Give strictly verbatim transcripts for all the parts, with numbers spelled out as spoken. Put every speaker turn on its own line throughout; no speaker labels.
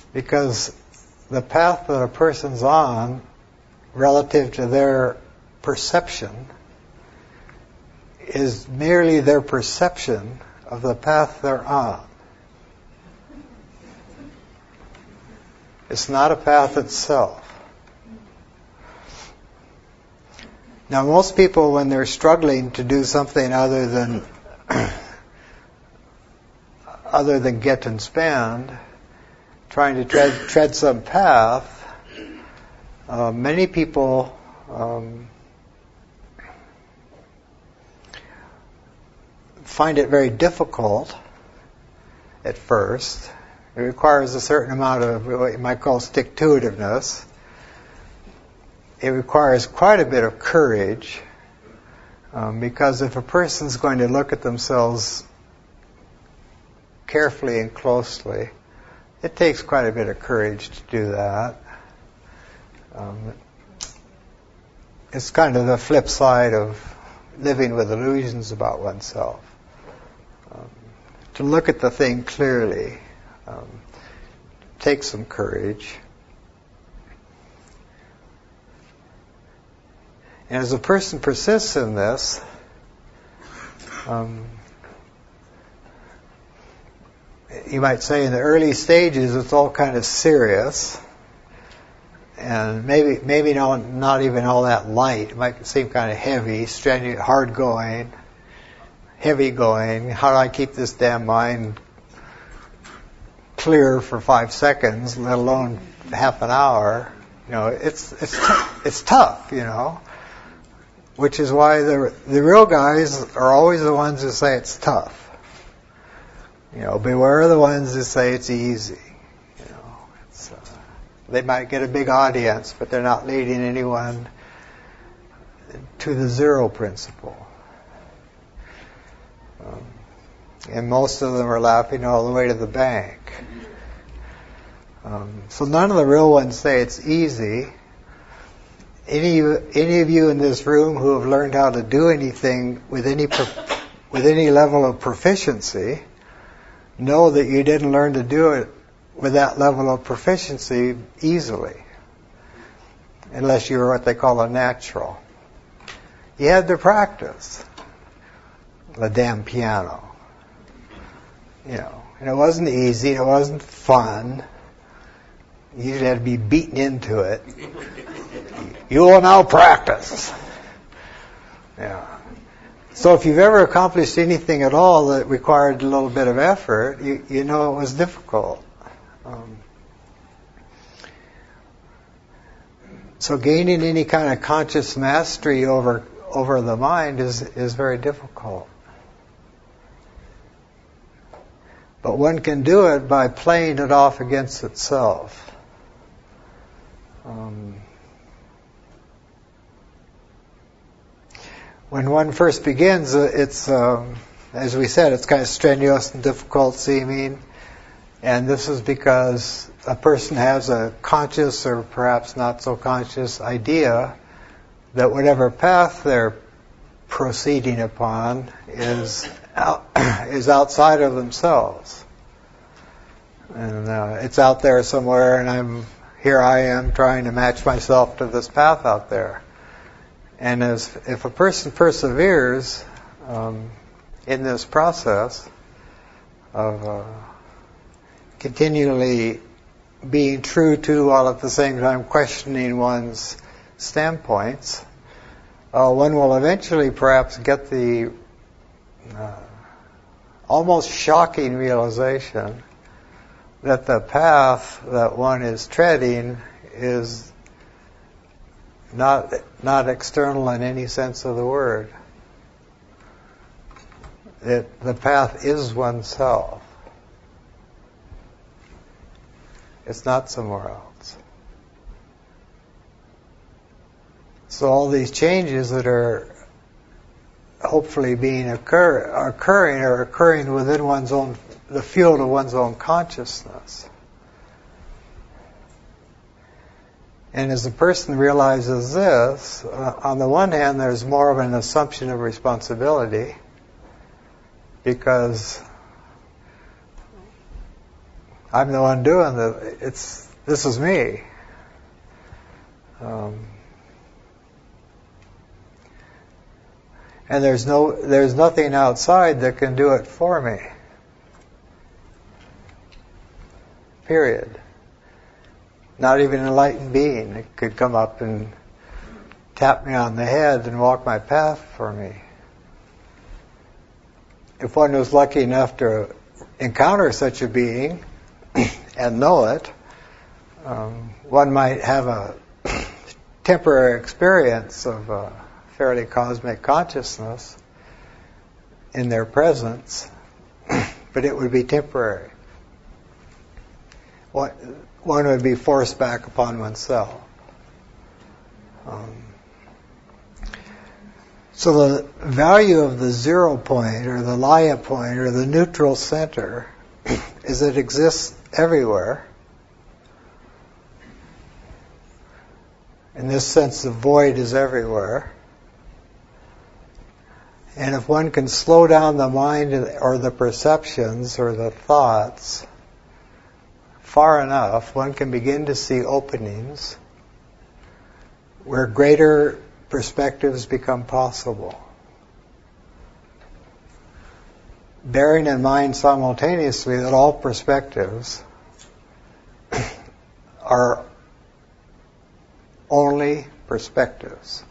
Because the path that a person's on, relative to their perception, is merely their perception of the path they're on. It's not a path itself. Now, most people, when they're struggling to do something other than other than get and spend, trying to tread, tread some path, uh, many people um, find it very difficult at first. It requires a certain amount of what you might call stick-to-itiveness. It requires quite a bit of courage, um, because if a person's going to look at themselves carefully and closely, it takes quite a bit of courage to do that. Um, it's kind of the flip side of living with illusions about oneself. Um, to look at the thing clearly um, takes some courage. And as a person persists in this, um, you might say in the early stages it's all kind of serious, and maybe maybe not, not even all that light. It might seem kind of heavy, strenuous, hard going, heavy going. How do I keep this damn mind clear for five seconds, let alone half an hour? You know, it's it's t- it's tough, you know. Which is why the the real guys are always the ones who say it's tough. You know, beware the ones who say it's easy. You know, it's, uh, they might get a big audience, but they're not leading anyone to the zero principle. Um, and most of them are laughing all the way to the bank. Um, so none of the real ones say it's easy. Any any of you in this room who have learned how to do anything with any with any level of proficiency know that you didn't learn to do it with that level of proficiency easily, unless you were what they call a natural. You had to practice the damn piano, you know, and it wasn't easy. It wasn't fun. You usually had to be beaten into it. You will now practice. Yeah. So if you've ever accomplished anything at all that required a little bit of effort, you, you know it was difficult. Um, so gaining any kind of conscious mastery over over the mind is is very difficult. But one can do it by playing it off against itself. Um, when one first begins, it's, um, as we said, it's kind of strenuous and difficult seeming. And this is because a person has a conscious or perhaps not so conscious idea that whatever path they're proceeding upon is out, is outside of themselves. And uh, it's out there somewhere, and I'm here I am trying to match myself to this path out there. And as if a person perseveres um, in this process of uh, continually being true to, while at the same time questioning one's standpoints, uh, one will eventually perhaps get the uh, almost shocking realization that the path that one is treading is not not external in any sense of the word. It, the path is oneself. It's not somewhere else. So all these changes that are hopefully being occur, occurring are occurring within one's own, the field of one's own consciousness. And as the person realizes this, uh, on the one hand, there's more of an assumption of responsibility, because I'm the one doing the. It's this is me. Um, and there's no, there's nothing outside that can do it for me. Period. Not even an enlightened being that could come up and tap me on the head and walk my path for me. If one was lucky enough to encounter such a being and know it, um, one might have a temporary experience of a fairly cosmic consciousness in their presence, but it would be temporary. One would be forced back upon oneself. Um, so the value of the zero point or the laya point or the neutral center is it exists everywhere. In this sense, the void is everywhere. And if one can slow down the mind or the perceptions or the thoughts far enough, one can begin to see openings where greater perspectives become possible. Bearing in mind simultaneously that all perspectives are only perspectives.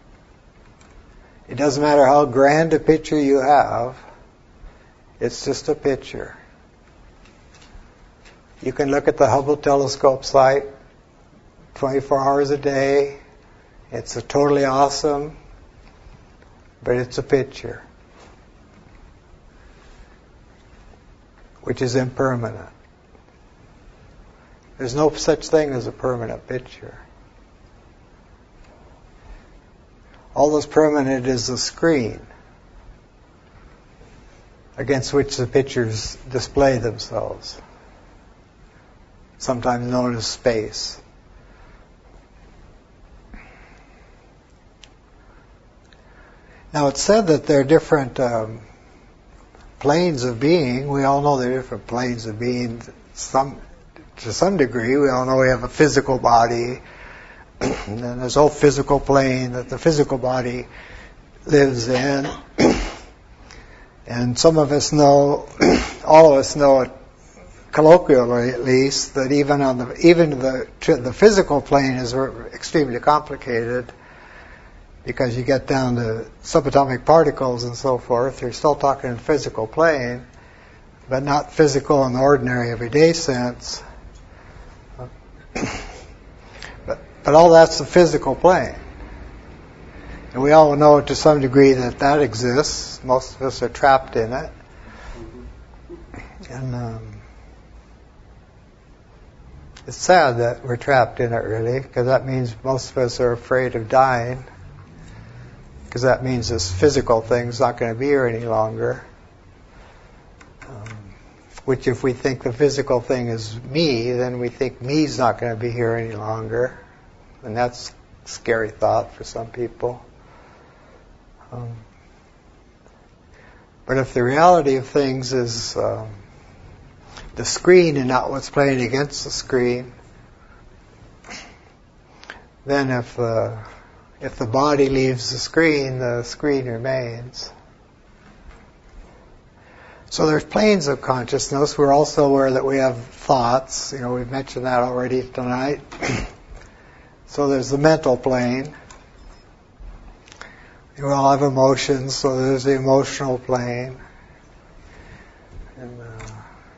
It doesn't matter how grand a picture you have, it's just a picture. You can look at the Hubble telescope site twenty-four hours a day. It's a totally awesome, but it's a picture, which is impermanent. There's no such thing as a permanent picture. All that's permanent is the screen against which the pictures display themselves, sometimes known as space. Now it's said that there are different um, planes of being. We all know there are different planes of being. Some, to some degree, we all know we have a physical body, and then there's a whole physical plane that the physical body lives in. And some of us know, all of us know it colloquially at least, that even on the even the the physical plane is extremely complicated, because you get down to subatomic particles and so forth. You're still talking physical plane, but not physical in the ordinary everyday sense. But but all that's the physical plane, and we all know to some degree that that exists. Most of us are trapped in it, and um, it's sad that we're trapped in it, really, because that means most of us are afraid of dying, because that means this physical thing's not going to be here any longer. Um, which, if we think the physical thing is me, then we think me's not going to be here any longer, and that's a scary thought for some people. Um, but if the reality of things is um, the screen and not what's playing against the screen, then if uh, if the body leaves the screen, the screen remains. So there's planes of consciousness. We're also aware that we have thoughts. You know, we've mentioned that already tonight. So there's the mental plane. We all have emotions, so there's the emotional plane. And uh,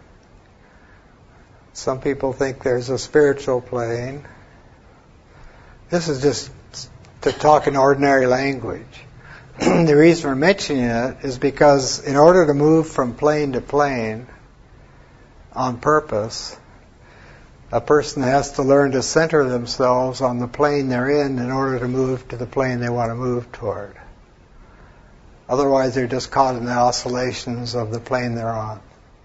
some people think there's a spiritual plane. This is just to talk in ordinary language. The reason we're mentioning it is because in order to move from plane to plane on purpose, a person has to learn to center themselves on the plane they're in in order to move to the plane they want to move toward. Otherwise, they're just caught in the oscillations of the plane they're on.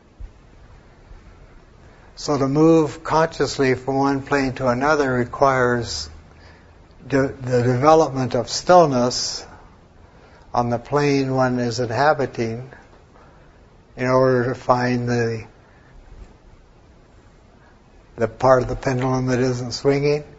So to move consciously from one plane to another requires de- the development of stillness on the plane one is inhabiting in order to find the the part of the pendulum that isn't swinging.